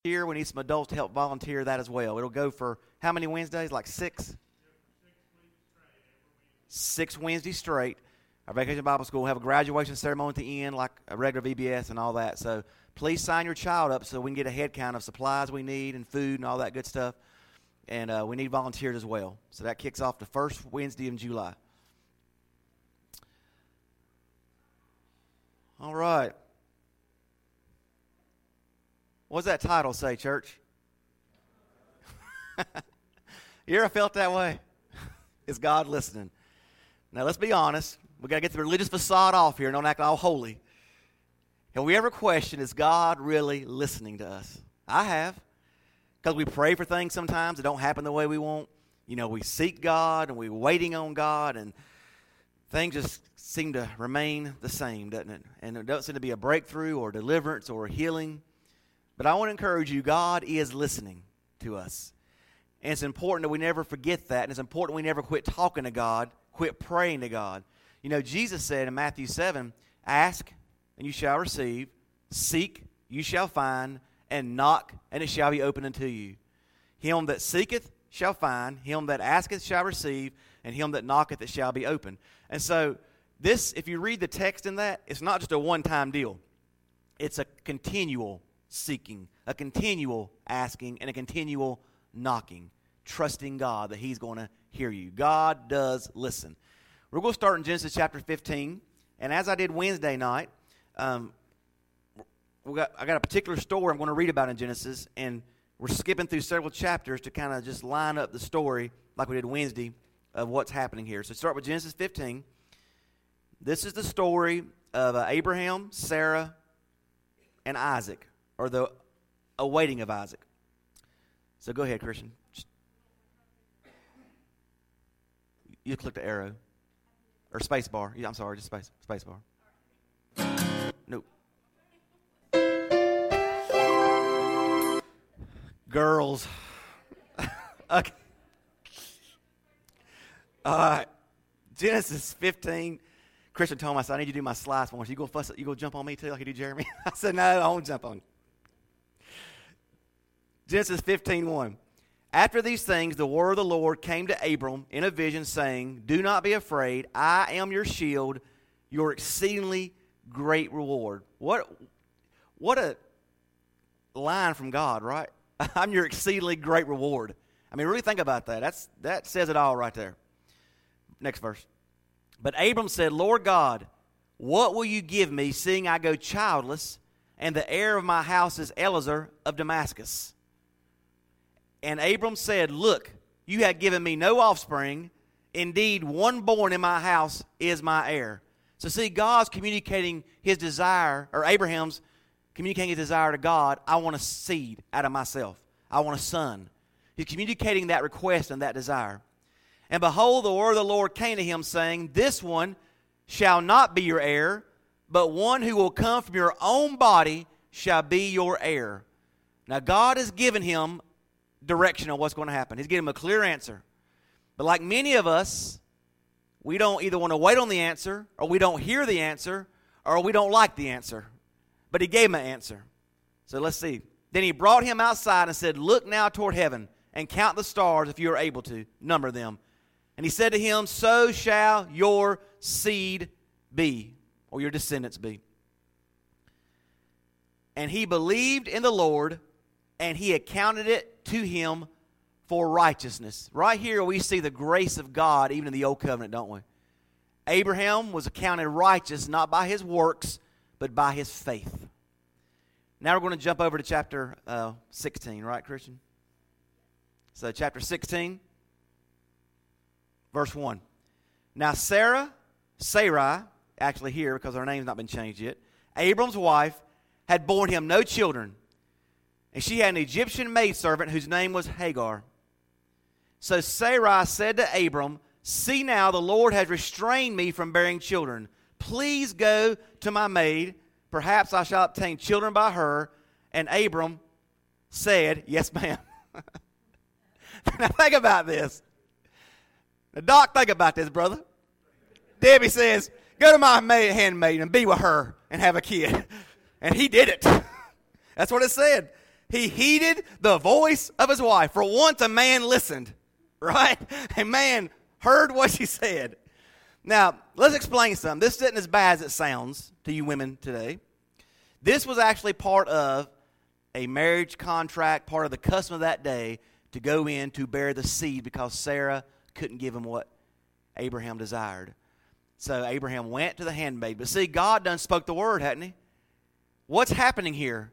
Here, we need some adults to help volunteer that as well. It'll go for how many Wednesdays? Like 6? 6 Wednesdays straight. Our Vacation Bible School will have a graduation ceremony at the end, like a regular VBS and all that. So please sign your child up so we can get a head count of supplies we need and food and all that good stuff. And we need volunteers as well. So that kicks off the first Wednesday in July. All right. What's that title say, church? You ever felt that way? Is God listening? Now, let's be honest. We got to get the religious facade off here and don't act all holy. Have we ever questioned, is God really listening to us? I have. Because we pray for things sometimes that don't happen the way we want. You know, we seek God and we're waiting on God, and things just seem to remain the same, doesn't it? And there doesn't seem to be a breakthrough or deliverance or healing. But I want to encourage you, God is listening to us. And it's important that we never forget that. And it's important we never quit talking to God, quit praying to God. You know, Jesus said in Matthew 7, ask and you shall receive, seek, you shall find, and knock, and it shall be opened unto you. Him that seeketh shall find, him that asketh shall receive, and him that knocketh it shall be opened. And so this, if you read the text in that, it's not just a one-time deal. It's a continual seeking, a continual asking, and a continual knocking, trusting God that He's going to hear you. God does listen. We're going to start in Genesis chapter 15, and as I did Wednesday night, I got a particular story I'm going to read about in Genesis, and we're skipping through several chapters to kind of just line up the story like we did Wednesday of what's happening here. So start with Genesis 15. This is the story of Abraham, Sarah, and Isaac, or the awaiting of Isaac. So go ahead, Christian. You click the arrow. Or space bar. Yeah, I'm sorry, just space bar. Nope. Girls. Okay. All right. Genesis 15. Christian told me, I said, I need you to do my slides once. You go jump on me too like you do Jeremy? I said, no, I won't jump on you. Genesis 15:1. After these things, the word of the Lord came to Abram in a vision, saying, do not be afraid. I am your shield, your exceedingly great reward. What a line from God, right? I'm your exceedingly great reward. I mean, really think about that. That says it all right there. Next verse. But Abram said, Lord God, what will you give me, seeing I go childless, and the heir of my house is Eliezer of Damascus? And Abram said, look, you have given me no offspring. Indeed, one born in my house is my heir. So see, God's communicating his desire, or Abraham's communicating his desire to God. I want a seed out of myself. I want a son. He's communicating that request and that desire. And behold, the word of the Lord came to him, saying, this one shall not be your heir, but one who will come from your own body shall be your heir. Now, God has given him direction on what's going to happen. He's given him a clear answer. But like many of us, we don't either want to wait on the answer, or we don't hear the answer, or we don't like the answer. But he gave him an answer. So let's see. Then he brought him outside and said, look now toward heaven and count the stars if you are able to number them. And he said to him, so shall your seed be, or your descendants be. And he believed in the Lord, and he accounted it to him for righteousness. Right here we see the grace of God even in the Old Covenant, don't we? Abraham was accounted righteous not by his works, but by his faith. Now we're going to jump over to chapter 16, right, Christian? So chapter 16, verse 1. Now Sarai, actually here because her name's not been changed yet, Abram's wife had borne him no children. And she had an Egyptian maidservant whose name was Hagar. So Sarai said to Abram, see now, the Lord has restrained me from bearing children. Please go to my maid. Perhaps I shall obtain children by her. And Abram said, yes, ma'am. Now think about this. Now, Doc, think about this, brother. Debbie says, go to my handmaid and be with her and have a kid. And he did it. That's what it said. He heeded the voice of his wife. For once a man listened, right? A man heard what she said. Now, let's explain something. This isn't as bad as it sounds to you women today. This was actually part of a marriage contract, part of the custom of that day, to go in to bear the seed because Sarah couldn't give him what Abraham desired. So Abraham went to the handmaid. But see, God done spoke the word, hadn't he? What's happening here?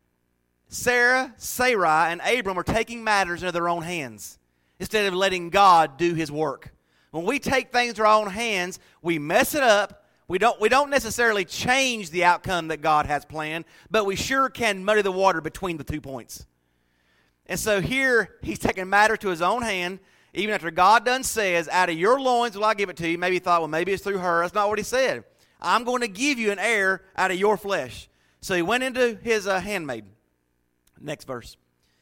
Sarai, and Abram are taking matters into their own hands instead of letting God do his work. When we take things into our own hands, we mess it up. We don't necessarily change the outcome that God has planned, but we sure can muddy the water between the 2 points. And so here, he's taking matters to his own hand, even after God done says, out of your loins will I give it to you. Maybe he thought, well, maybe it's through her. That's not what he said. I'm going to give you an heir out of your flesh. So he went into his handmaid. Next verse.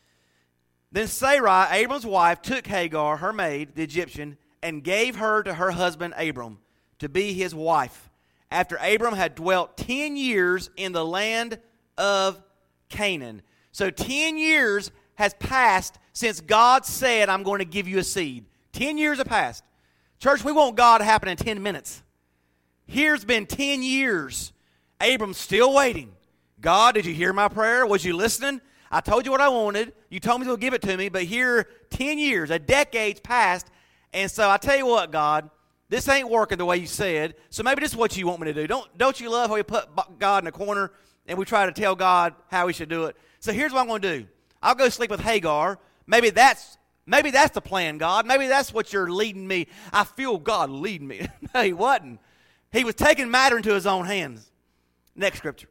Then Sarai, Abram's wife, took Hagar, her maid, the Egyptian, and gave her to her husband Abram to be his wife, after Abram had dwelt 10 years in the land of Canaan. So 10 years has passed since God said, I'm going to give you a seed. 10 years have passed. Church, we want God to happen in 10 minutes. Here's been 10 years. Abram's still waiting. God, did you hear my prayer? Was you listening? I told you what I wanted. You told me to give it to me, but here 10 years, a decade's passed. And so I tell you what, God, this ain't working the way you said, so maybe this is what you want me to do. Don't you love how we put God in a corner and we try to tell God how we should do it? So here's what I'm going to do. I'll go sleep with Hagar. Maybe that's the plan, God. Maybe that's what you're leading me. I feel God leading me. No, he wasn't. He was taking matter into his own hands. Next scripture.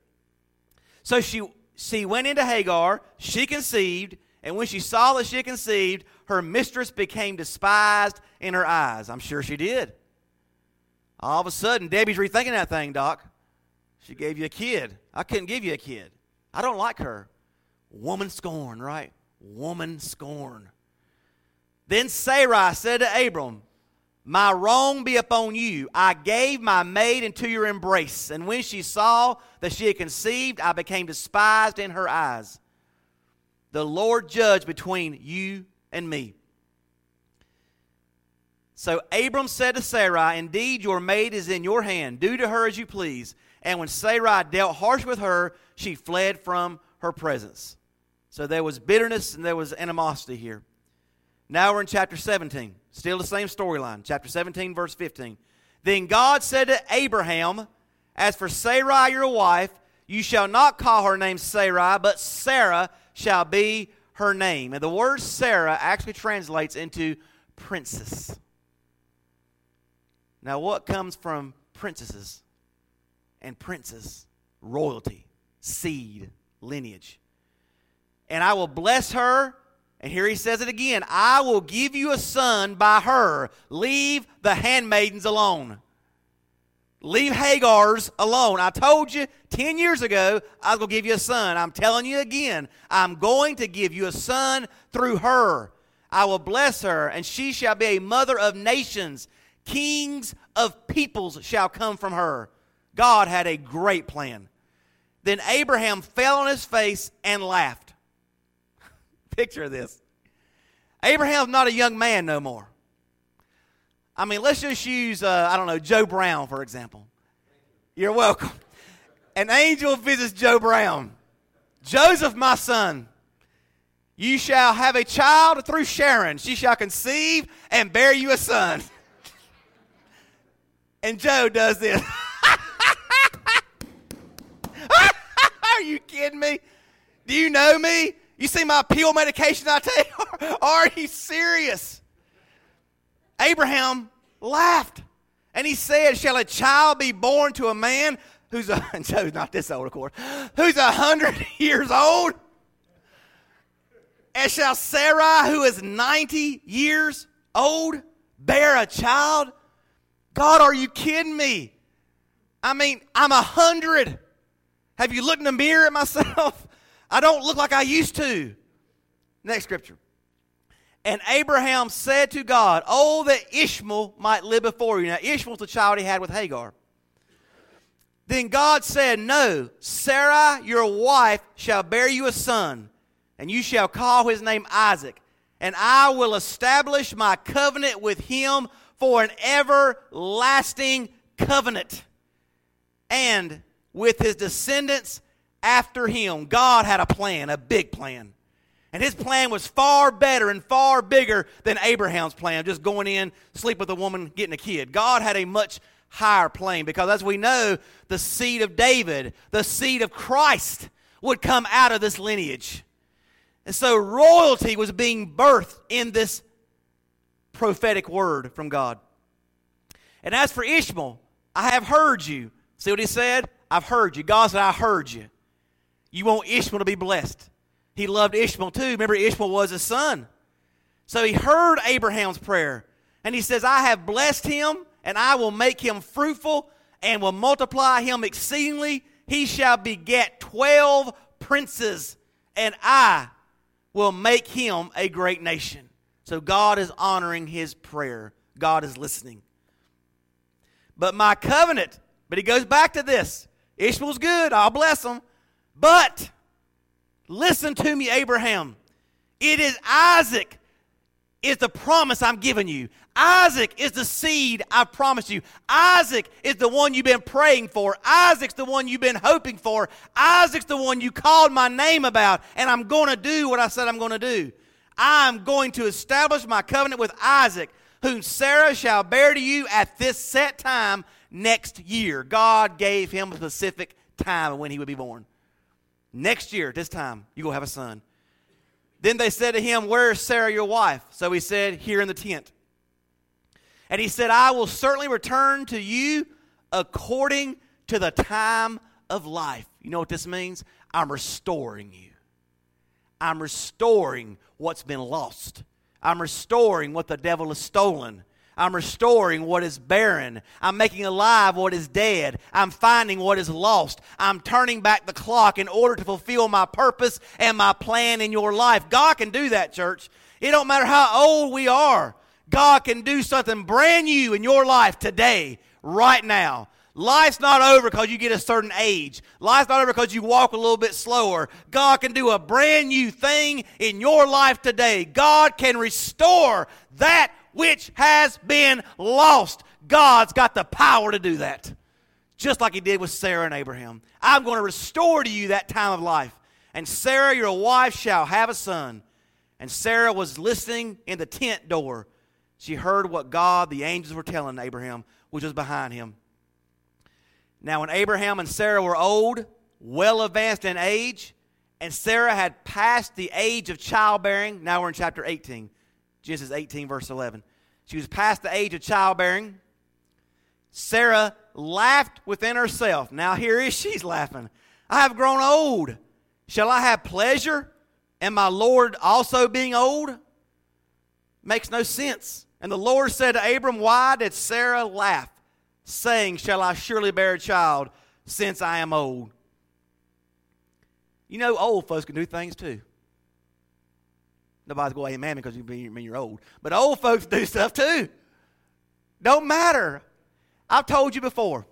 So she went into Hagar, she conceived, and when she saw that she had conceived, her mistress became despised in her eyes. I'm sure she did. All of a sudden, Debbie's rethinking that thing, Doc. She gave you a kid. I couldn't give you a kid. I don't like her. Woman scorn, right? Woman scorn. Then Sarai said to Abram, my wrong be upon you. I gave my maid into your embrace, and when she saw that she had conceived, I became despised in her eyes. The Lord judge between you and me. So Abram said to Sarai, indeed, your maid is in your hand. Do to her as you please. And when Sarai dealt harsh with her, she fled from her presence. So there was bitterness and there was animosity here. Now we're in chapter 17. Still the same storyline. Chapter 17, verse 15. Then God said to Abraham, as for Sarai your wife, you shall not call her name Sarai, but Sarah shall be her name. And the word Sarah actually translates into princess. Now what comes from princesses and princes? Royalty, seed, lineage. And I will bless her. And here he says it again. I will give you a son by her. Leave the handmaidens alone. Leave Hagar's alone. I told you 10 years ago I was going to give you a son. I'm telling you again. I'm going to give you a son through her. I will bless her, and she shall be a mother of nations. Kings of peoples shall come from her. God had a great plan. Then Abraham fell on his face and laughed. Picture this. Abraham's not a young man no more. I mean, let's just use, Joe Brown, for example. You're welcome. An angel visits Joe Brown. Joseph, my son, you shall have a child through Sharon. She shall conceive and bear you a son. And Joe does this. Are you kidding me? Do you know me? You see my pill medication I take? Are you serious? Abraham laughed. And he said, shall a child be born to a man who's, Joe's not this old, of course, who's 100 years old? And shall Sarai, who is 90 years old, bear a child? God, are you kidding me? I mean, I'm 100. Have you looked in the mirror at myself? I don't look like I used to. Next scripture. And Abraham said to God, oh, that Ishmael might live before you. Now, Ishmael's the child he had with Hagar. Then God said, no, Sarah, your wife, shall bear you a son, and you shall call his name Isaac, and I will establish my covenant with him for an everlasting covenant, and with his descendants after him. God had a plan, a big plan. And his plan was far better and far bigger than Abraham's plan, just going in, sleep with a woman, getting a kid. God had a much higher plan, because as we know, the seed of David, the seed of Christ, would come out of this lineage. And so royalty was being birthed in this prophetic word from God. And as for Ishmael, I have heard you. See what he said? I've heard you. God said, I heard you. You want Ishmael to be blessed. He loved Ishmael too. Remember, Ishmael was his son. So he heard Abraham's prayer. And he says, I have blessed him, and I will make him fruitful, and will multiply him exceedingly. He shall beget 12 princes, and I will make him a great nation. So God is honoring his prayer. God is listening. But my covenant, but he goes back to this. Ishmael's good, I'll bless him. But listen to me, Abraham. It is Isaac is the promise I'm giving you. Isaac is the seed I promised you. Isaac is the one you've been praying for. Isaac's the one you've been hoping for. Isaac's the one you called my name about. And I'm going to do what I said I'm going to do. I'm going to establish my covenant with Isaac, whom Sarah shall bear to you at this set time next year. God gave him a specific time when he would be born. Next year, at this time, you're going to have a son. Then they said to him, where is Sarah your wife? So he said, here in the tent. And he said, I will certainly return to you according to the time of life. You know what this means? I'm restoring you. I'm restoring what's been lost. I'm restoring what the devil has stolen. I'm restoring what is barren. I'm making alive what is dead. I'm finding what is lost. I'm turning back the clock in order to fulfill my purpose and my plan in your life. God can do that, church. It don't matter how old we are. God can do something brand new in your life today, right now. Life's not over because you get a certain age. Life's not over because you walk a little bit slower. God can do a brand new thing in your life today. God can restore that which has been lost. God's got the power to do that. Just like he did with Sarah and Abraham. I'm going to restore to you that time of life. And Sarah, your wife, shall have a son. And Sarah was listening in the tent door. She heard what God, the angels, were telling Abraham, which was behind him. Now when Abraham and Sarah were old, well advanced in age, and Sarah had passed the age of childbearing. Now we're in chapter 18. Genesis 18, verse 11. She was past the age of childbearing. Sarah laughed within herself. Now here is she's laughing. I have grown old. Shall I have pleasure? And my Lord also being old? Makes no sense. And the Lord said to Abram, why did Sarah laugh, saying, shall I surely bear a child, since I am old? You know, old folks can do things too. Nobody's going, amen, because you mean you're old. But old folks do stuff too. Don't matter. I've told you before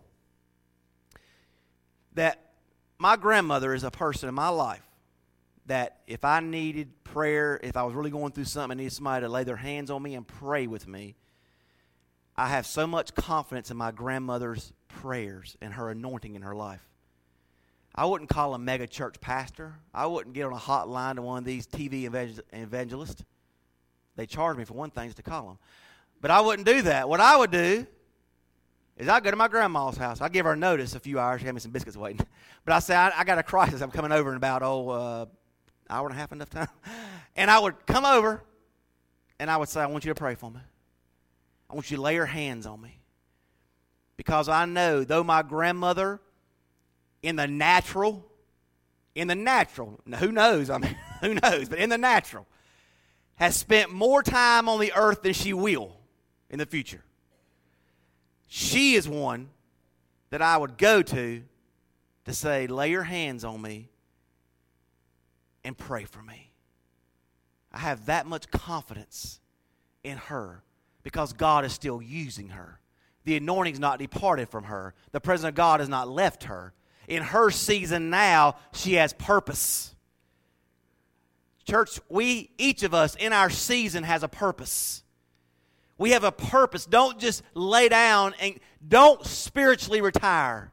that my grandmother is a person in my life that if I needed prayer, if I was really going through something, I needed somebody to lay their hands on me and pray with me, I have so much confidence in my grandmother's prayers and her anointing in her life. I wouldn't call a mega church pastor. I wouldn't get on a hotline to one of these TV evangelists. They charge me for one thing, is to call them. But I wouldn't do that. What I would do is I'd go to my grandma's house. I'd give her a notice a few hours. She had me some biscuits waiting. But I say, I got a crisis. I'm coming over in about, hour and a half, enough time. And I would come over, and I would say, I want you to pray for me. I want you to lay your hands on me. Because I know, though my grandmother, in the natural, now who knows? I mean, who knows? But in the natural, has spent more time on the earth than she will in the future. She is one that I would go to say, lay your hands on me and pray for me. I have that much confidence in her because God is still using her. The anointing's not departed from her. The presence of God has not left her. In her season now, she has purpose. Church, each of us in our season has a purpose. We have a purpose. Don't just lay down and don't spiritually retire.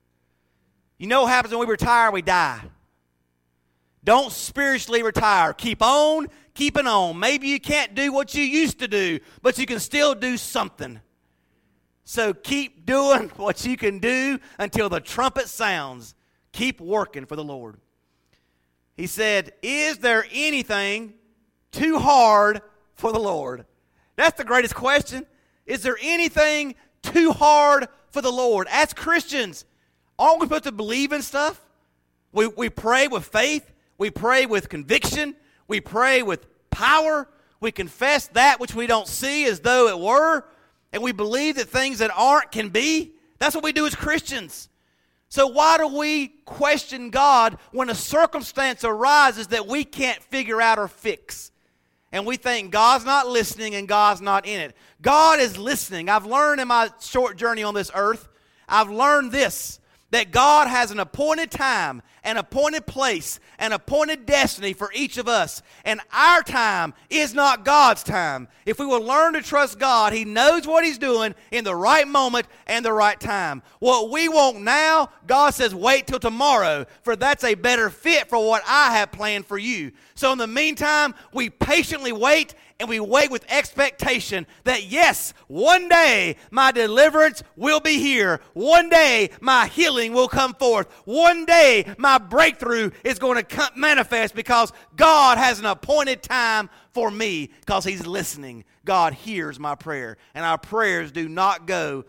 You know what happens when we retire? We die. Don't spiritually retire. Keep on keeping on. Maybe you can't do what you used to do, but you can still do something. So keep doing what you can do until the trumpet sounds. Keep working for the Lord. He said, is there anything too hard for the Lord? That's the greatest question. Is there anything too hard for the Lord? As Christians, aren't we supposed to believe in stuff? We pray with faith. We pray with conviction. We pray with power. We confess that which we don't see as though it were. And we believe that things that aren't can be. That's what we do as Christians. So why do we question God when a circumstance arises that we can't figure out or fix? And we think God's not listening and God's not in it. God is listening. I've learned in my short journey on this earth, I've learned this, that God has an appointed time, an appointed place, an appointed destiny for each of us. And our time is not God's time. If we will learn to trust God, He knows what He's doing in the right moment and the right time. What we want now, God says, wait till tomorrow, for that's a better fit for what I have planned for you. So in the meantime, we patiently wait, and we wait with expectation that, yes, one day my deliverance will be here. One day my healing will come forth. One day my breakthrough is going to manifest because God has an appointed time for me because He's listening. God hears my prayer, and our prayers do not go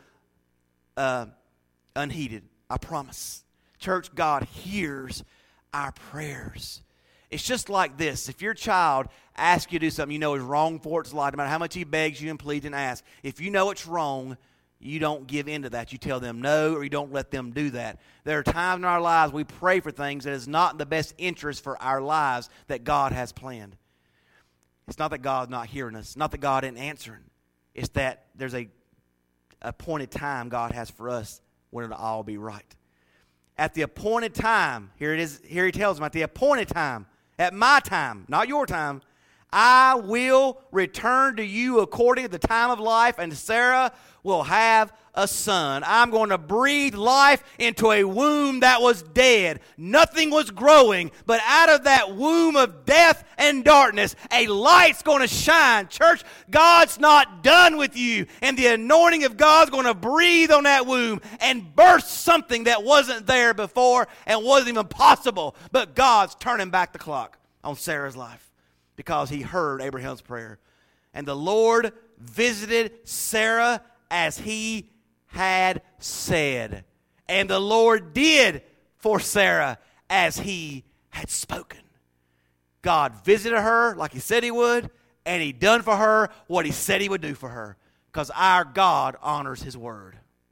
unheeded. I promise. Church, God hears our prayers. It's just like this. If your child asks you to do something you know is wrong for its life, no matter how much he begs you and pleads and asks, if you know it's wrong, you don't give in to that. You tell them no, or you don't let them do that. There are times in our lives we pray for things that is not in the best interest for our lives that God has planned. It's not that God's not hearing us. It's not that God isn't answering. It's that there's a appointed time God has for us when it'll all be right. At the appointed time, here it is. Here He tells them, at the appointed time, at my time, not your time, I will return to you according to the time of life, and Sarah will have a son. I'm going to breathe life into a womb that was dead. Nothing was growing, but out of that womb of death and darkness, a light's going to shine. Church, God's not done with you, and the anointing of God's going to breathe on that womb and burst something that wasn't there before and wasn't even possible. But God's turning back the clock on Sarah's life because He heard Abraham's prayer. And the Lord visited Sarah as He had said. And the Lord did for Sarah as He had spoken. God visited her like He said He would, and He done for her what He said He would do for her, because our God honors His word.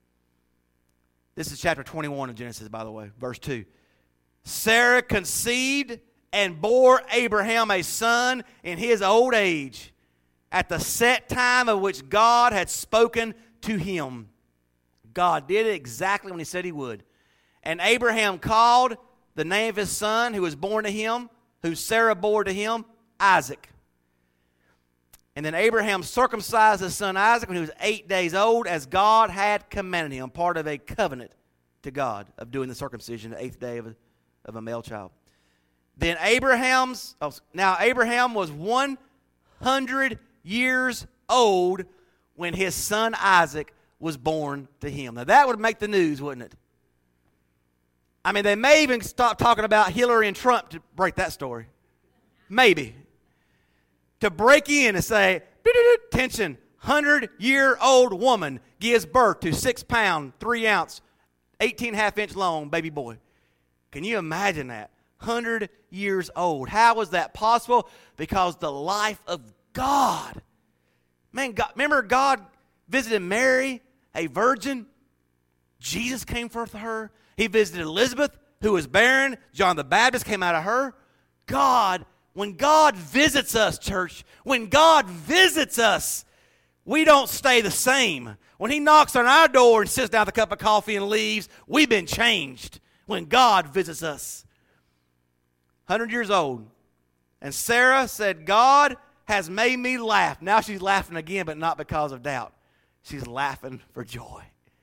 This is chapter 21 of Genesis, by the way, verse 2. Sarah conceived and bore Abraham a son in his old age, at the set time of which God had spoken to him. God did it exactly when He said He would. And Abraham called the name of his son who was born to him, who Sarah bore to him, Isaac. And then Abraham circumcised his son Isaac when he was 8 days old, as God had commanded him, part of a covenant to God of doing the circumcision the 8th day of a male child. Then Abraham was 100 years old when his son Isaac was born to him. Now that would make the news, wouldn't it? I mean, they may even stop talking about Hillary and Trump to break that story. Maybe. To break in and say, tension, 100-year-old woman gives birth to 6-pound, 3-ounce, 18.5-inch long baby boy. Can you imagine that? 100 years old. How was that possible? Because the life of God. Man, God, remember God visited Mary, a virgin. Jesus came forth to her. He visited Elizabeth, who was barren. John the Baptist came out of her. God, when God visits us, church, when God visits us, we don't stay the same. When He knocks on our door and sits down with a cup of coffee and leaves, we've been changed when God visits us. 100 years old, And Sarah said, God has made me laugh. Now she's laughing again, but not because of doubt. She's laughing for joy.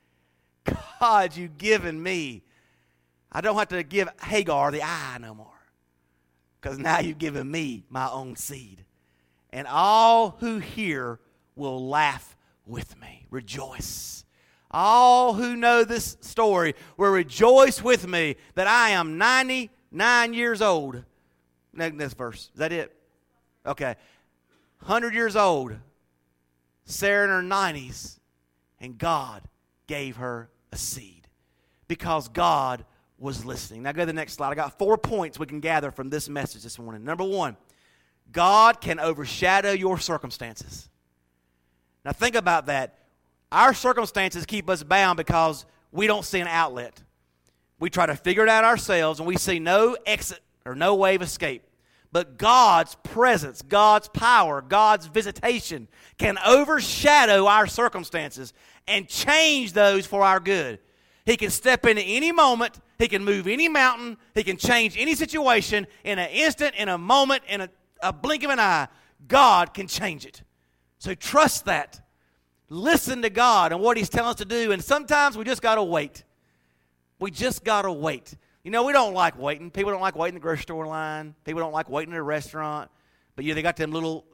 God, you've given me. I don't have to give Hagar the eye no more. Because now you've given me my own seed. And all who hear will laugh with me. Rejoice. All who know this story will rejoice with me that I am 99 years old. Next verse. Is that it? Okay. 100 years old. Sarah in her 90s. And God gave her a seed. Because God was listening. Now go to the next slide. I got 4 points we can gather from this message this morning. Number 1, God can overshadow your circumstances. Now think about that. Our circumstances keep us bound because we don't see an outlet. We try to figure it out ourselves and we see no exit or no way of escape. But God's presence, God's power, God's visitation can overshadow our circumstances and change those for our good. He can step into any moment. He can move any mountain. He can change any situation in an instant, in a moment, in a blink of an eye. God can change it. So trust that. Listen to God and what He's telling us to do. And sometimes we just got to wait. We just got to wait. You know, we don't like waiting. People don't like waiting in the grocery store line. People don't like waiting in a restaurant. But, they got them little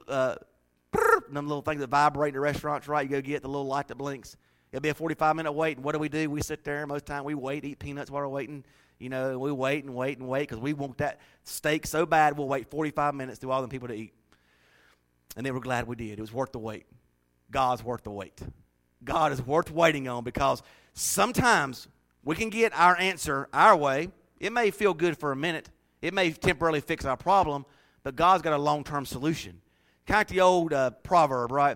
things that vibrate in the restaurants, right? You go get the little light that blinks. It'll be a 45-minute wait, and what do? We sit there, and most of the time we wait, eat peanuts while we're waiting. We wait and wait and wait because we want that steak so bad we'll wait 45 minutes to all them people to eat. And then we're glad we did. It was worth the wait. God's worth the wait. God is worth waiting on because sometimes we can get our answer our way. It may feel good for a minute. It may temporarily fix our problem, but God's got a long-term solution. Kind of like the old proverb, right?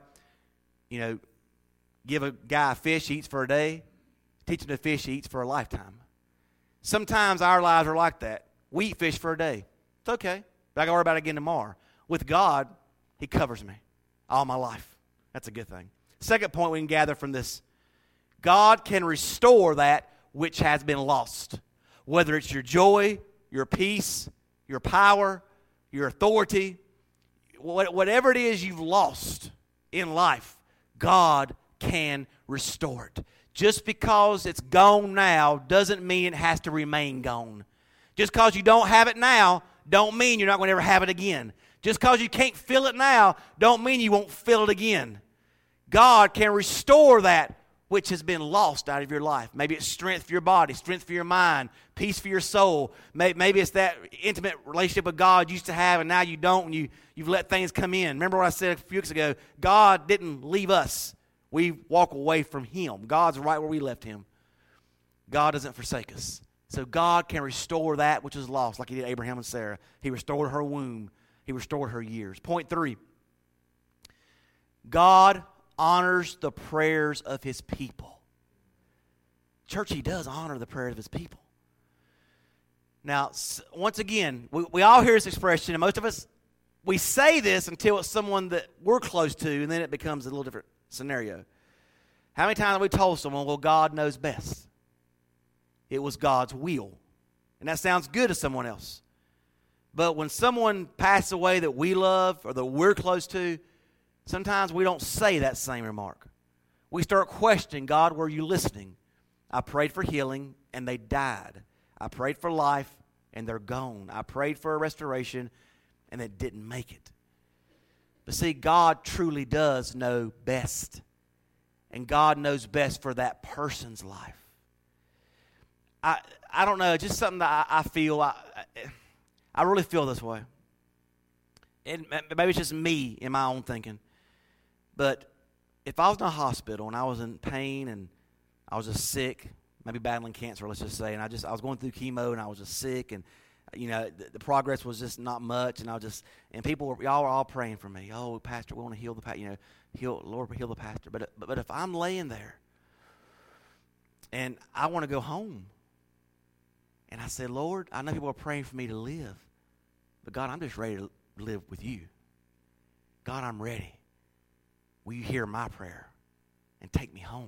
Give a guy a fish, he eats for a day. Teach him to fish, he eats for a lifetime. Sometimes our lives are like that. We eat fish for a day. It's okay, but I got to worry about it again tomorrow. With God, He covers me all my life. That's a good thing. Second point we can gather from this. God can restore that which has been lost. Whether it's your joy, your peace, your power, your authority, whatever it is you've lost in life, God can restore it. Just because it's gone now doesn't mean it has to remain gone. Just because you don't have it now don't mean you're not going to ever have it again. Just because you can't feel it now don't mean you won't feel it again. God can restore that which has been lost out of your life. Maybe it's strength for your body, strength for your mind, peace for your soul. Maybe it's that intimate relationship with God you used to have and now you don't and you've let things come in. Remember what I said a few weeks ago? God didn't leave us. We walk away from Him. God's right where we left Him. God doesn't forsake us. So God can restore that which is lost like He did Abraham and Sarah. He restored her womb. He restored her years. Point 3. God honors the prayers of His people. Church, He does honor the prayers of His people. Now, once again, we all hear this expression, and most of us, we say this until it's someone that we're close to, and then it becomes a little different scenario. How many times have we told someone, well, God knows best? It was God's will. And that sounds good to someone else. But when someone passes away that we love or that we're close to, sometimes we don't say that same remark. We start questioning, God, were you listening? I prayed for healing, and they died. I prayed for life, and they're gone. I prayed for a restoration, and it didn't make it. But see, God truly does know best. And God knows best for that person's life. I don't know, just something that I feel, I really feel this way. And maybe it's just me in my own thinking. But if I was in a hospital and I was in pain and I was just sick, maybe battling cancer, let's just say, and I was going through chemo and I was just sick and the progress was just not much, and y'all were all praying for me. Oh, Pastor, we want to heal the pastor. Lord, heal the pastor. But if I'm laying there and I want to go home, and I said, Lord, I know people are praying for me to live, but God, I'm just ready to live with you. God, I'm ready. Will you hear my prayer and take me home?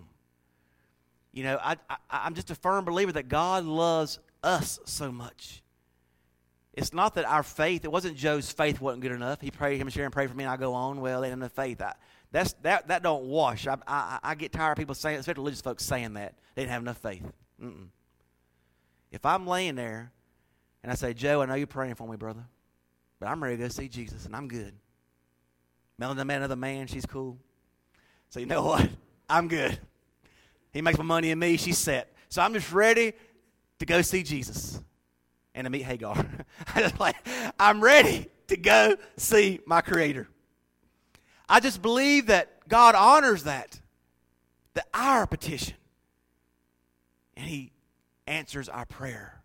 I'm just a firm believer that God loves us so much. It's not that our faith, it wasn't Joe's faith wasn't good enough. He prayed, him and Sharon prayed for me, and I go on. Well, they didn't have faith. That don't wash. I get tired of people saying, especially religious folks saying that. They didn't have enough faith. Mm-mm. If I'm laying there and I say, Joe, I know you're praying for me, brother, but I'm ready to go see Jesus, and I'm good. Melanie met another man. She's cool. So you know what? I'm good. He makes more money than me. She's set. So I'm just ready to go see Jesus and to meet Hagar. I'm ready to go see my Creator. I just believe that God honors that our petition. And He answers our prayer.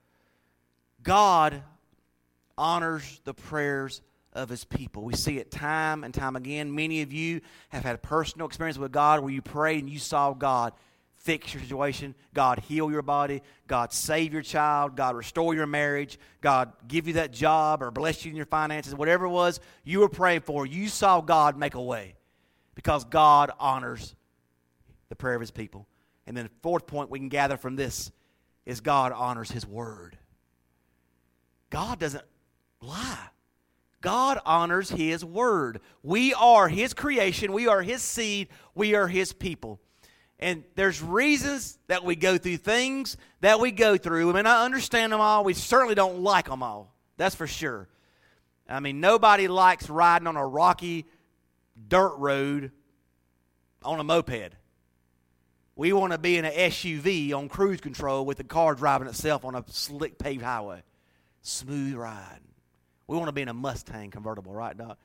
God honors the prayers of His people. We see it time and time again. Many of you have had personal experience with God where you prayed and you saw God fix your situation, God heal your body, God save your child, God restore your marriage, God give you that job or bless you in your finances, whatever it was you were praying for, you saw God make a way because God honors the prayer of His people. And then the fourth point we can gather from this is God honors His word. God doesn't lie. God honors His word. We are His creation. We are His seed. We are His people. And there's reasons that we go through things that we go through. We may not understand them all. We certainly don't like them all. That's for sure. I mean, nobody likes riding on a rocky dirt road on a moped. We want to be in an SUV on cruise control with the car driving itself on a slick paved highway. Smooth ride. We want to be in a Mustang convertible, right, Doc?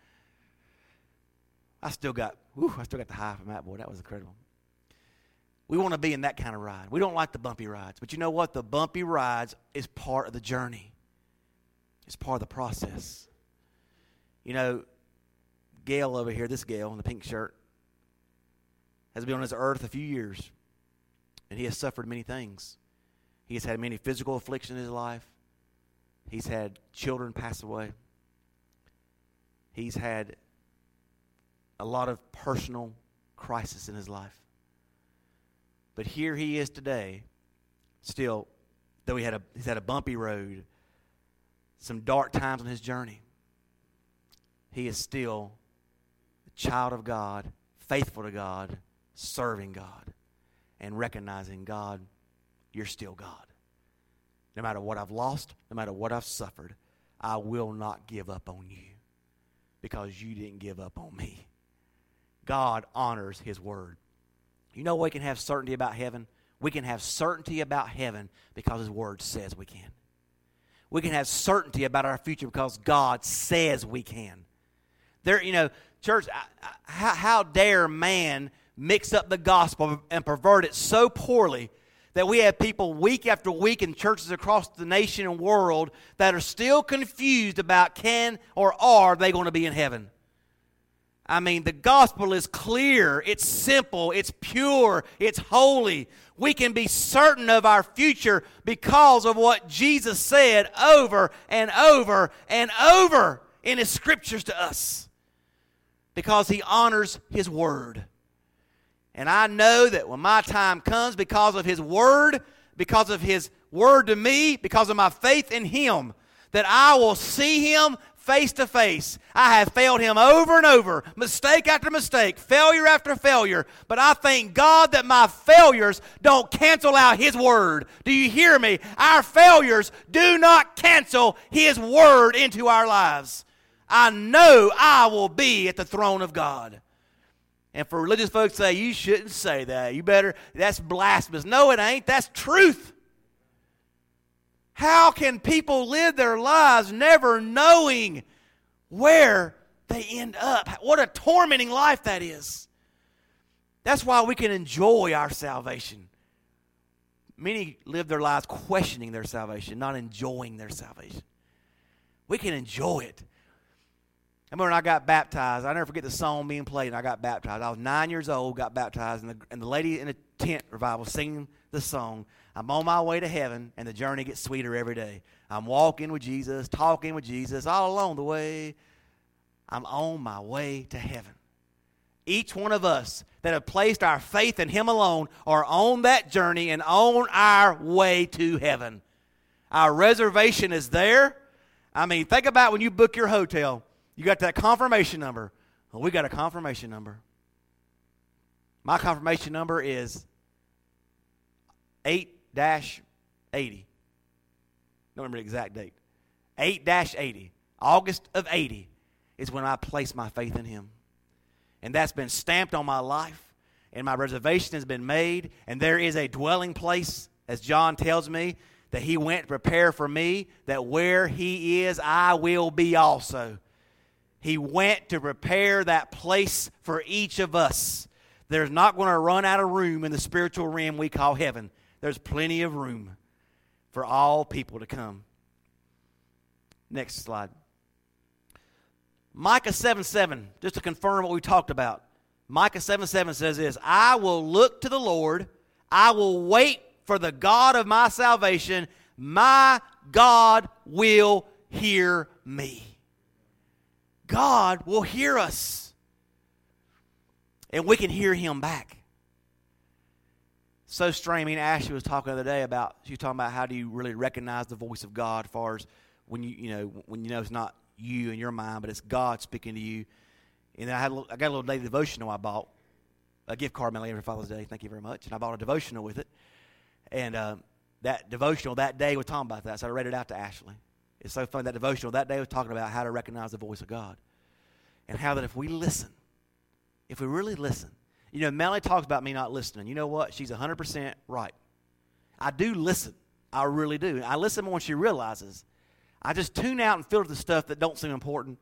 I still got the high from that, boy. That was incredible. We want to be in that kind of ride. We don't like the bumpy rides. But you know what? The bumpy rides is part of the journey. It's part of the process. You know, Gail over here, this Gail in the pink shirt, has been on this earth a few years. And he has suffered many things. He has had many physical afflictions in his life. He's had children pass away. He's had a lot of personal crisis in his life. But here he is today, still, though he's had a bumpy road, some dark times on his journey. He is still a child of God, faithful to God, serving God, and recognizing, God, you're still God. No matter what I've lost, no matter what I've suffered, I will not give up on you because you didn't give up on me. God honors His word. You know we can have certainty about heaven? We can have certainty about heaven because His word says we can. We can have certainty about our future because God says we can. There, you know, church, how dare man mix up the gospel and pervert it so poorly that we have people week after week in churches across the nation and world that are still confused about can or are they going to be in heaven. I mean, the gospel is clear, it's simple, it's pure, it's holy. We can be certain of our future because of what Jesus said over and over and over in His scriptures to us. Because He honors His word. And I know that when my time comes, because of His word to me, because of my faith in Him, that I will see Him face to face. I have failed Him over and over, mistake after mistake, failure after failure. But I thank God that my failures don't cancel out His word. Do you hear me? Our failures do not cancel His word into our lives. I know I will be at the throne of God. And for religious folks to say, you shouldn't say that. You better, that's blasphemous. No, it ain't. That's truth. How can people live their lives never knowing where they end up? What a tormenting life that is. That's why we can enjoy our salvation. Many live their lives questioning their salvation, not enjoying their salvation. We can enjoy it. I remember when I got baptized, I never forget the song being played, and I got baptized. I was 9 years old, got baptized, and the lady in the tent revival singing the song, I'm on my way to heaven, and the journey gets sweeter every day. I'm walking with Jesus, talking with Jesus, all along the way. I'm on my way to heaven. Each one of us that have placed our faith in Him alone are on that journey and on our way to heaven. Our reservation is there. I mean, think about when you book your hotel. You got that confirmation number. Well, we got a confirmation number. My confirmation number is 8-80. Don't remember the exact date. 8-80. August of 80 is when I placed my faith in him. And that's been stamped on my life. And my reservation has been made. And there is a dwelling place, as John tells me, that he went to prepare for me, that where he is, I will be also. He went to prepare that place for each of us. There's not going to run out of room in the spiritual realm we call heaven. There's plenty of room for all people to come. Next slide. Micah 7:7, just to confirm what we talked about. Micah 7:7 says this, I will look to the Lord, I will wait for the God of my salvation, my God will hear me. God will hear us. And we can hear him back. So strange. I mean, Ashley was talking the other day about, she was talking about how do you really recognize the voice of God as far as when you know it's not you in your mind, but it's God speaking to you. And then I got a little daily devotional I bought. A gift card mainly for Father's Day. Thank you very much. And I bought a devotional with it. And that devotional that day was talking about that. So I read it out to Ashley. It's so funny. That devotional that day was talking about how to recognize the voice of God. And how that if we listen, if we really listen. You know, Melanie talks about me not listening. You know what? She's 100% right. I do listen. I really do. I listen more when she realizes. I just tune out and filter the stuff that don't seem important.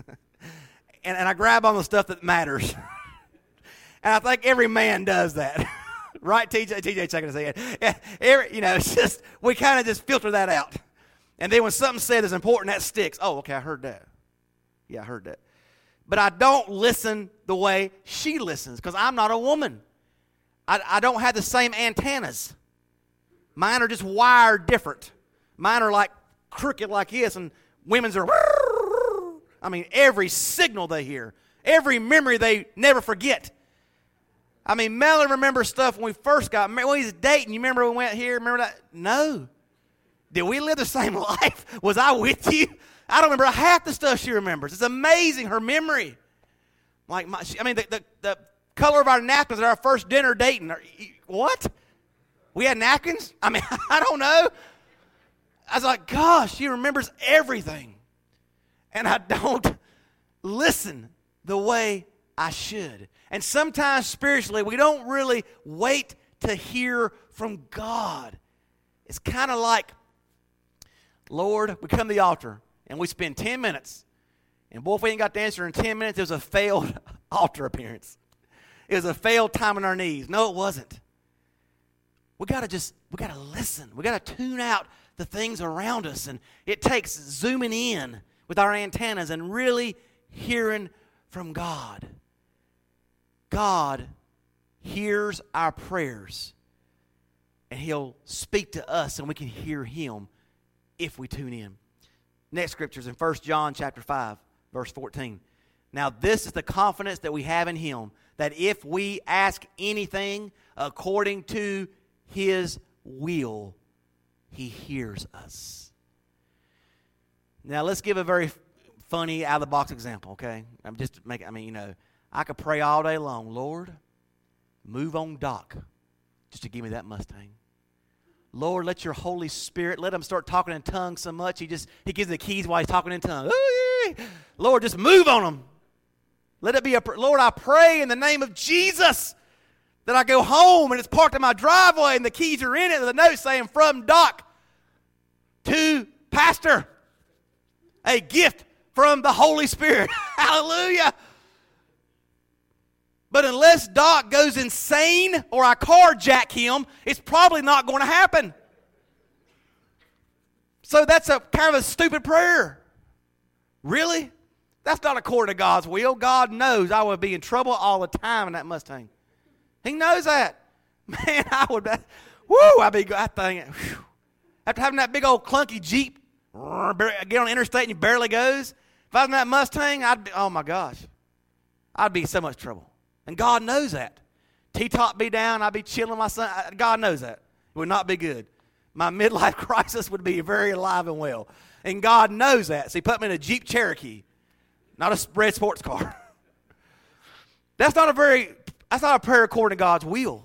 and I grab on the stuff that matters. And I think every man does that. Right, TJ? TJ checking his head. Yeah, it's just, we kind of just filter that out. And then when something said is important, that sticks. Oh, okay, I heard that. Yeah, I heard that. But I don't listen the way she listens because I'm not a woman. I don't have the same antennas. Mine are just wired different. Mine are like crooked like this, and women's are, I mean, every signal they hear, every memory they never forget. I mean, Melanie remembers stuff when we first got married. When we was dating, you remember we went here? Remember that? No. Did we live the same life? Was I with you? I don't remember half the stuff she remembers. It's amazing, her memory. Like, the color of our napkins at our first dinner dating. What? We had napkins? I mean, I don't know. I was like, gosh, she remembers everything. And I don't listen the way I should. And sometimes spiritually, we don't really wait to hear from God. It's kind of like, Lord, we come to the altar, and we spend 10 minutes. And boy, if we ain't got the answer in 10 minutes, it was a failed altar appearance. It was a failed time on our knees. No, it wasn't. We got to listen. We got to tune out the things around us. And it takes zooming in with our antennas and really hearing from God. God hears our prayers, and he'll speak to us, and we can hear him if we tune in. Next scripture is in 1 John chapter 5, verse 14. Now this is the confidence that we have in him, that if we ask anything according to his will, he hears us. Now let's give a very funny out-of-the-box example, okay? I could pray all day long, Lord, move on Doc just to give me that Mustang. Lord, let your Holy Spirit, let him start talking in tongues so much, he gives the keys while he's talking in tongues. Ooh, Lord, just move on him. Let it be Lord, I pray in the name of Jesus that I go home and it's parked in my driveway and the keys are in it with a note saying from Doc to Pastor. A gift from the Holy Spirit. Hallelujah. But unless Doc goes insane or I carjack him, it's probably not going to happen. So that's a kind of a stupid prayer. Really? That's not according to God's will. God knows I would be in trouble all the time in that Mustang. He knows that. Man, I'd be, after having that big old clunky Jeep, get on the interstate and he barely goes. If I was in that Mustang, oh my gosh, I'd be in so much trouble. And God knows that. T-top be down, I'd be chilling my son. God knows that. It would not be good. My midlife crisis would be very alive and well. And God knows that. So he put me in a Jeep Cherokee, not a red sports car. That's not a prayer according to God's will.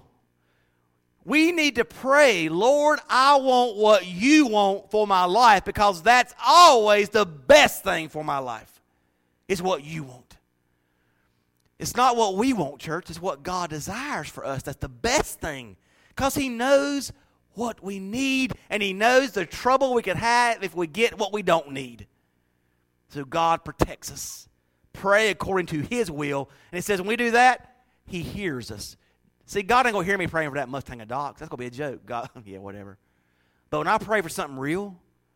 We need to pray, Lord, I want what you want for my life, because that's always the best thing for my life, is what you want. It's not what we want, church. It's what God desires for us. That's the best thing, because he knows what we need, and he knows the trouble we could have if we get what we don't need. So God protects us. Pray according to his will. And it says when we do that, he hears us. See, God ain't going to hear me praying for that Mustang of Doc's. That's going to be a joke. God, yeah, whatever. But when I pray for something real,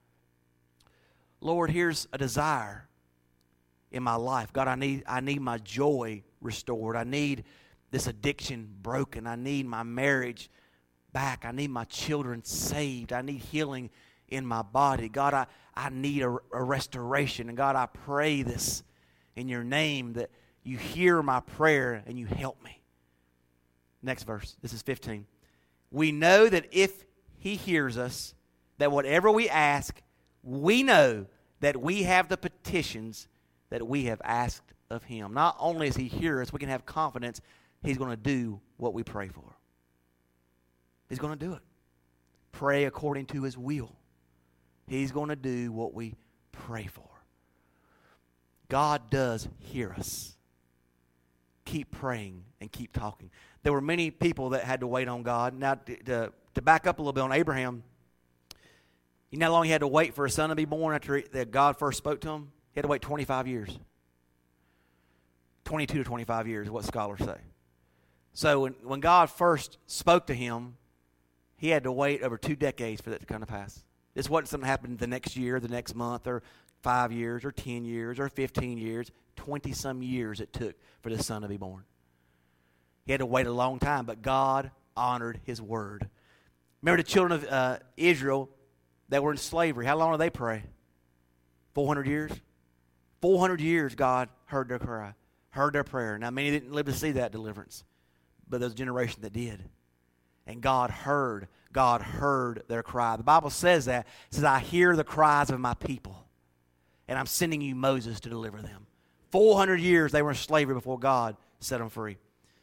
Lord, here's a desire in my life. God, I need my joy restored. I need this addiction broken. I need my marriage back. I need my children saved. I need healing in my body. God, I need a restoration. And God, I pray this in your name, that you hear my prayer and you help me. Next verse. This is 15. We know that if he hears us, that whatever we ask, we know that we have the petitions that we have asked of him. Not only does he hear us, we can have confidence he's going to do what we pray for. He's going to do it. Pray according to his will. He's going to do what we pray for. God does hear us. Keep praying and keep talking. There were many people that had to wait on God. Now, to back up a little bit on Abraham, you know how long he had to wait for a son to be born after that God first spoke to him? He had to wait 25 years. 22 to 25 years is what scholars say. So when God first spoke to him, he had to wait over 2 decades for that to come to pass. This wasn't something that happened the next year, the next month, or 5 years, or 10 years, or 15 years. 20-some years it took for the son to be born. He had to wait a long time, but God honored his word. Remember the children of Israel that were in slavery. How long did they pray? 400 years? 400 years God heard their cry, heard their prayer. Now, many didn't live to see that deliverance, but there's a generation that did. And God heard their cry. The Bible says that. It says, I hear the cries of my people, and I'm sending you Moses to deliver them. 400 years they were in slavery before God set them free.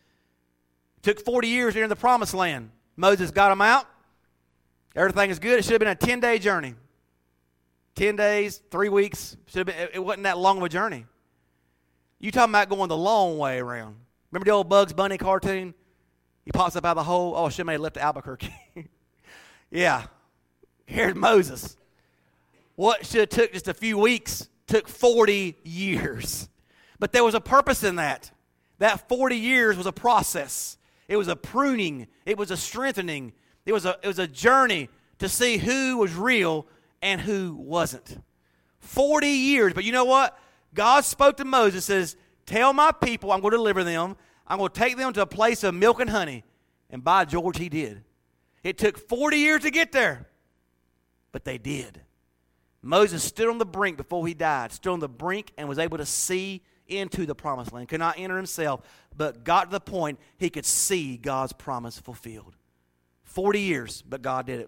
It took 40 years to enter the promised land. Moses got them out. Everything is good. It should have been a 10-day journey. 10 days, 3 weeks. It wasn't that long of a journey. You talking about going the long way around. Remember the old Bugs Bunny cartoon? He pops up out of the hole. Oh, should have left to Albuquerque. Yeah. Here's Moses. What should have took just a few weeks took 40 years. But there was a purpose in that. That 40 years was a process. It was a pruning. It was a strengthening. It was a journey to see who was real and who wasn't. 40 years. But you know what? God spoke to Moses, says, tell my people I'm going to deliver them. I'm going to take them to a place of milk and honey. And by George, he did. It took 40 years to get there. But they did. Moses stood on the brink before he died. Stood on the brink and was able to see into the promised land. Could not enter himself, but got to the point he could see God's promise fulfilled. 40 years, but God did it.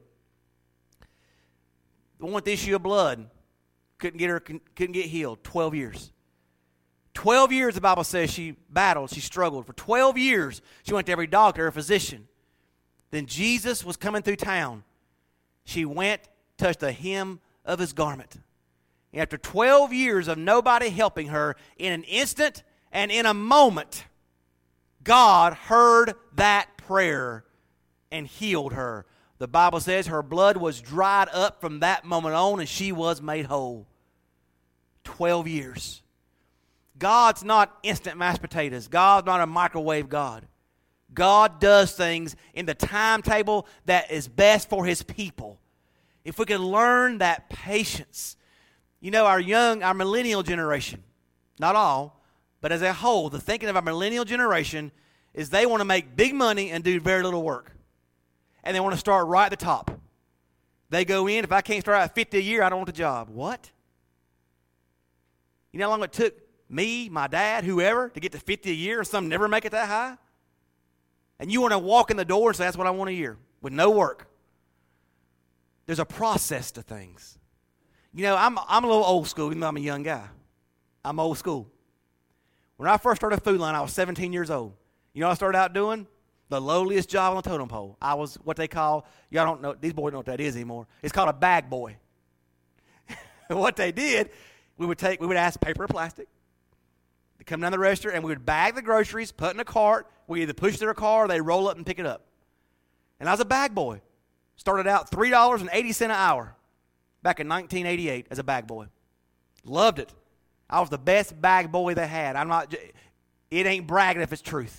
The one with the issue of blood couldn't get healed. 12 years. 12 years, the Bible says, she battled, she struggled. For 12 years, she went to every doctor, a physician. Then Jesus was coming through town. She went, touched the hem of his garment. And after 12 years of nobody helping her, in an instant and in a moment, God heard that prayer and healed her. The Bible says her blood was dried up from that moment on, and she was made whole. 12 years. God's not instant mashed potatoes. God's not a microwave God. God does things in the timetable that is best for his people. If we could learn that patience. You know, our millennial generation, not all, but as a whole, the thinking of our millennial generation is they want to make big money and do very little work. And they want to start right at the top. They go in, if I can't start at 50 a year, I don't want the job. What? You know how long it took me, my dad, whoever, to get to 50 a year, and some never make it that high? And you want to walk in the door and say, that's what I want a year, with no work. There's a process to things. You know, I'm a little old school, even though I'm a young guy. I'm old school. When I first started Food Line, I was 17 years old. You know what I started out doing? The lowliest job on the totem pole. I was what they call, y'all don't know, these boys don't know what that is anymore. It's called a bag boy. What they did, we would ask paper or plastic to come down the register, and we would bag the groceries, put in a cart. We either push their car or they roll up and pick it up. And I was a bag boy. Started out $3.80 an hour back in 1988 as a bag boy. Loved it. I was the best bag boy they had. It ain't bragging if it's truth.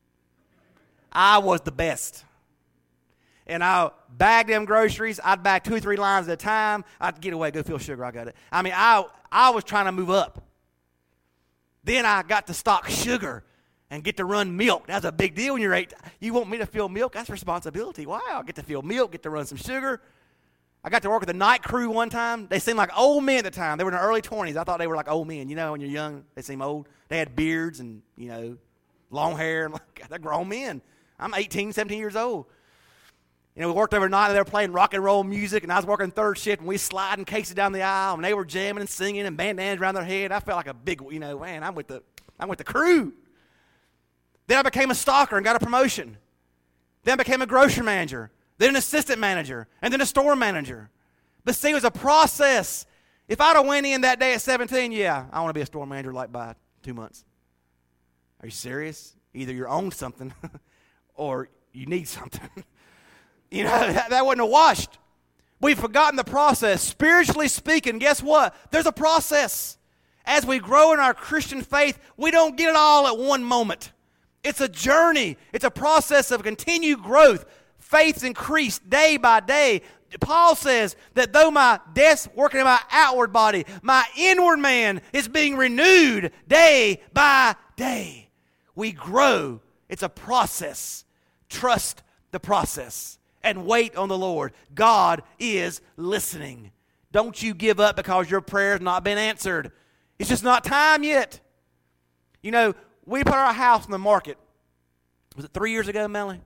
I was the best. And I bagged them groceries. I'd bag 2 or 3 lines at a time. I'd get away, go fill sugar, I got it. I mean, I was trying to move up. Then I got to stock sugar and get to run milk. That's a big deal when you're 8. You want me to fill milk? That's responsibility. Wow, I get to fill milk, get to run some sugar. I got to work with the night crew one time. They seemed like old men at the time. They were in their early 20s. I thought they were like old men. You know, when you're young, they seem old. They had beards and, you know, long hair. I'm like, God, they're grown men. I'm 18, 17 years old. You know, we worked overnight, and they were playing rock and roll music, and I was working third shift, and we sliding cases down the aisle, and they were jamming and singing and bandanas around their head. I felt like a big, you know, man, I'm with the crew. Then I became a stalker and got a promotion. Then I became a grocery manager, then an assistant manager, and then a store manager. But see, it was a process. If I'd have went in that day at 17, yeah, I want to be a store manager like by 2 months. Are you serious? Either you own something or you need something. You know, that wouldn't have washed. We've forgotten the process. Spiritually speaking, guess what? There's a process. As we grow in our Christian faith, we don't get it all at one moment. It's a journey. It's a process of continued growth. Faith's increased day by day. Paul says that though my death's working in my outward body, my inward man is being renewed day by day. We grow. It's a process. Trust the process and wait on the Lord. God is listening. Don't you give up because your prayer's not been answered. It's just not time yet. You know, we put our house on the market. Was it 3 years ago, Melanie?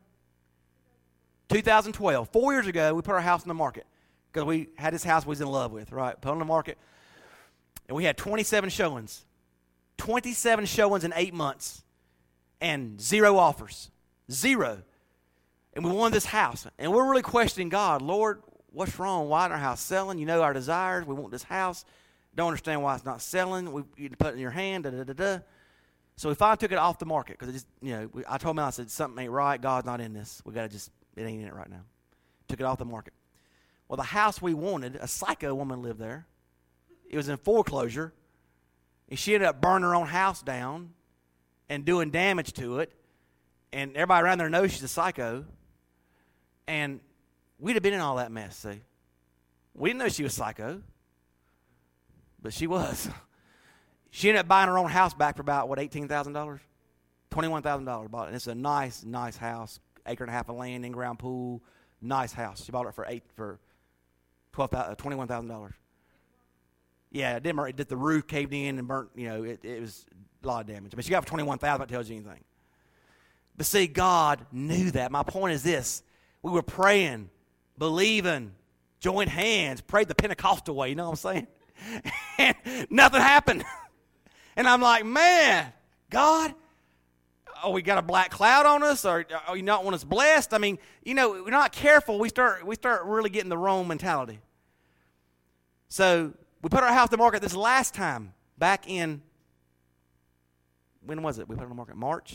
2012. 4 years ago, we put our house on the market because we had this house we was in love with, right? Put it on the market. And we had 27 showings. 27 showings in 8 months. And 0 offers. 0. And we wanted this house. And we're really questioning God. Lord, what's wrong? Why isn't our house selling? You know our desires. We want this house. Don't understand why it's not selling. You put it in your hand. So we finally took it off the market because it just, you know, I told Mel, I said, something ain't right. God's not in this. We got to just, it ain't in it right now. Took it off the market. Well, the house we wanted, a psycho woman lived there. It was in foreclosure. And she ended up burning her own house down and doing damage to it. And everybody around there knows she's a psycho. And we'd have been in all that mess, see. We didn't know she was psycho. But she was. She ended up buying her own house back for about, $18,000? $21,000 bought it. And it's a nice, nice house. 1.5 acres of land, in-ground pool. Nice house. She bought it for $21,000. Yeah, it didn't burn. The roof caved in and burnt. You know, it was a lot of damage. But she got it for $21,000. That tells you anything. But see, God knew that. My point is this. We were praying, believing, joined hands, prayed the Pentecostal way. You know what I'm saying? And nothing happened. And I'm like, man, God, oh, we got a black cloud on us, or you not want us blessed? I mean, you know, we're not careful. We start really getting the wrong mentality. So we put our house on the market this last time back in, when was it? We put it on the market March?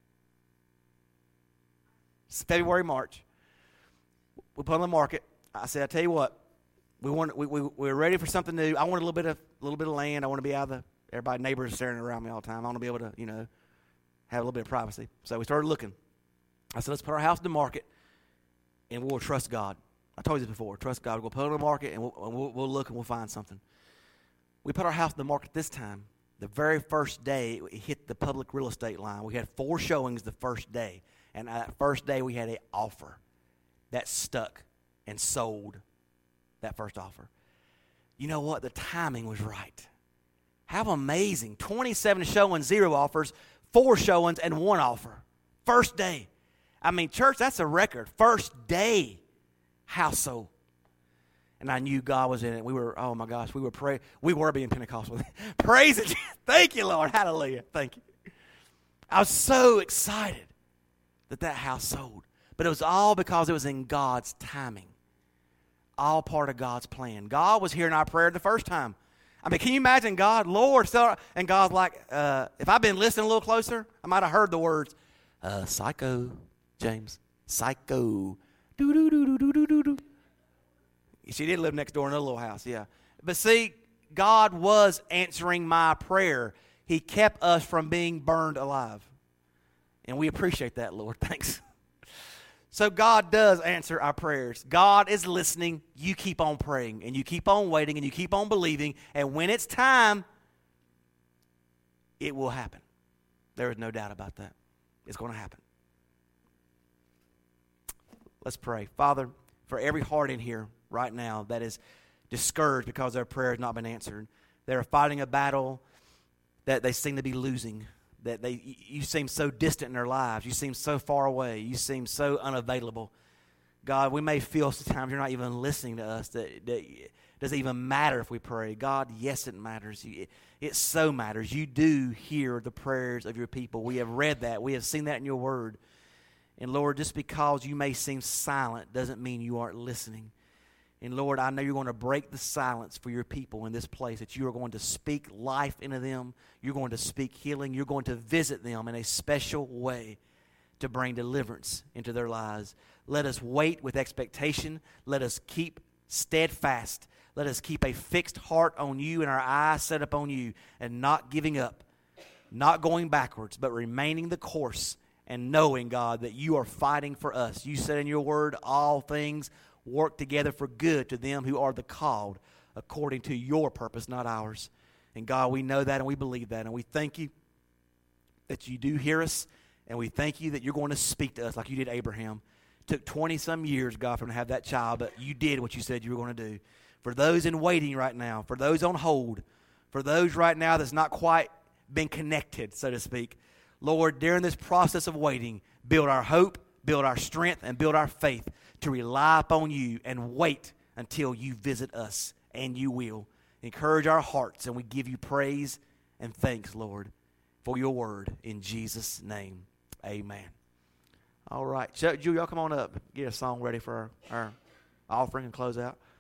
It's February, March. We put it on the market. I said, I tell you what, we were ready for something new. I wanted a little bit of land. I want to be out of everybody, neighbors staring around me all the time. I want to be able to, you know, have a little bit of privacy. So we started looking. I said, let's put our house on the market, and we'll trust God. I told you this before. Trust God. We'll put it on the market, and we'll look, and we'll find something. We put our house on the market this time. The very first day, it hit the public real estate line. We had 4 showings the first day, and that first day we had an offer that stuck and sold that first offer. You know what? The timing was right. How amazing. 27 showings, 0 offers, 4 showings, and 1 offer. First day. I mean, church, that's a record. First day house sold. And I knew God was in it. We were, oh my gosh, we were being Pentecostal. Praise it. Thank you, Lord. Hallelujah. Thank you. I was so excited that house sold. But it was all because it was in God's timing. All part of God's plan. God was hearing our prayer the first time. I mean, can you imagine God, Lord, and God's like, if I'd been listening a little closer, I might have heard the words, psycho, James, psycho, do-do-do-do-do-do-do. She did live next door in a little house, yeah. But see, God was answering my prayer. He kept us from being burned alive. And we appreciate that, Lord. Thanks. So God does answer our prayers. God is listening. You keep on praying, and you keep on waiting, and you keep on believing. And when it's time, it will happen. There is no doubt about that. It's going to happen. Let's pray. Father, for every heart in here right now that is discouraged because their prayer has not been answered, they're fighting a battle that they seem to be losing, that you seem so distant in their lives, you seem so far away, you seem so unavailable. God, we may feel sometimes you're not even listening to us, that it doesn't even matter if we pray. God, yes, it matters. It so matters. You do hear the prayers of your people. We have read that. We have seen that in your word. And Lord, just because you may seem silent doesn't mean you aren't listening. And Lord, I know you're going to break the silence for your people in this place, that you are going to speak life into them. You're going to speak healing. You're going to visit them in a special way to bring deliverance into their lives. Let us wait with expectation. Let us keep steadfast. Let us keep a fixed heart on you and our eyes set up on you, and not giving up, not going backwards, but remaining the course and knowing, God, that you are fighting for us. You said in your word, all things work together for good to them who are the called according to your purpose, not ours. And God, we know that and we believe that. And we thank you that you do hear us. And we thank you that you're going to speak to us like you did Abraham. It took 20-some years, God, for him to have that child, but you did what you said you were going to do. For those in waiting right now, for those on hold, for those right now that's not quite been connected, so to speak, Lord, during this process of waiting, build our hope, build our strength, and build our faith to rely upon you and wait until you visit us, and you will. Encourage our hearts, and we give you praise and thanks, Lord, for your word. In Jesus' name, amen. All right. Julie, y'all come on up. Get a song ready for our offering and close out.